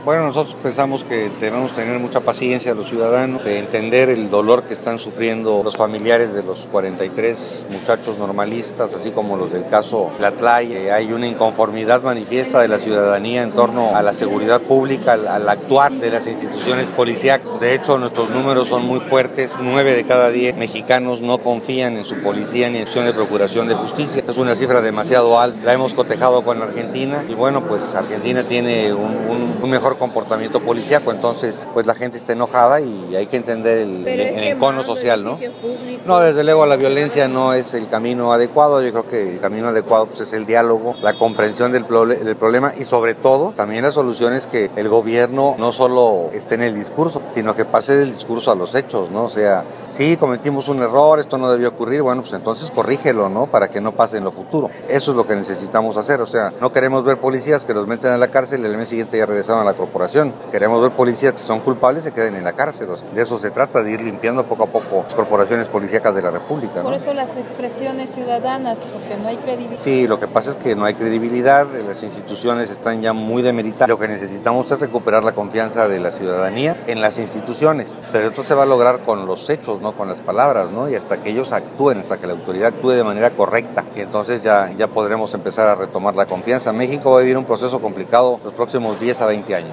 Bueno, nosotros pensamos que debemos tener mucha paciencia los ciudadanos, de entender el dolor que están sufriendo los familiares de los 43 muchachos normalistas, así como los del caso Tlatlay. Hay una inconformidad manifiesta de la ciudadanía en torno a la seguridad pública, al actuar de las instituciones policíacas. De hecho, nuestros números son muy fuertes. 9 de cada 10 mexicanos no confían en su policía ni en acción de procuración de justicia. Es una cifra demasiado alta. La hemos cotejado con Argentina y bueno, pues Argentina tiene un mejor comportamiento policíaco, entonces pues la gente está enojada y hay que entender el encono social, ¿no? No, desde luego la violencia no es el camino adecuado. Yo creo que el camino adecuado pues, es el diálogo, la comprensión del problema y sobre todo también la solución es que el gobierno no solo esté en el discurso, sino que pase del discurso a los hechos, ¿no? O sea, sí, cometimos un error, esto no debió ocurrir, bueno, pues entonces corrígelo, ¿no? Para que no pase en lo futuro. Eso es lo que necesitamos hacer, o sea, no queremos ver policías que los meten a la cárcel y el mes siguiente ya regresaron a la corporación. Queremos ver policías que son culpables y se queden en la cárcel. O sea, de eso se trata, de ir limpiando poco a poco las corporaciones policíacas de la República, ¿no? Por eso las expresiones ciudadanas, porque no hay credibilidad. Sí, lo que pasa es que no hay credibilidad, las instituciones están ya muy demeritadas. Lo que necesitamos es recuperar la confianza de la ciudadanía en las instituciones, pero esto se va a lograr con los hechos, no con las palabras, ¿no? Y hasta que ellos actúen, hasta que la autoridad actúe de manera correcta, y entonces ya podremos empezar a retomar la confianza. México va a vivir un proceso complicado los próximos 10 a 20 años.